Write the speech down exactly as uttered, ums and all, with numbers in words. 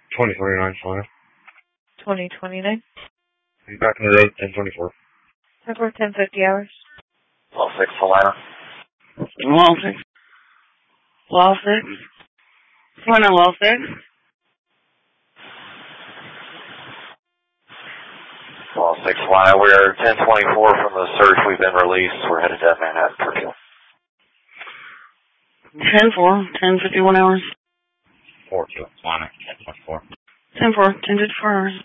twenty twenty-nine, fine. twenty twenty-nine. Back in the road, ten twenty-four. ten four, ten fifty hours. Wall six, Atlanta. Wall six. Wall six. Point on wall six. Wall six, Atlanta. We're ten twenty-four from the search. We've been released. We're headed to Manhattan for kill. ten four, ten fifty-one hours. four two, Atlanta, ten twenty-four. ten four, ten fifty-four hours.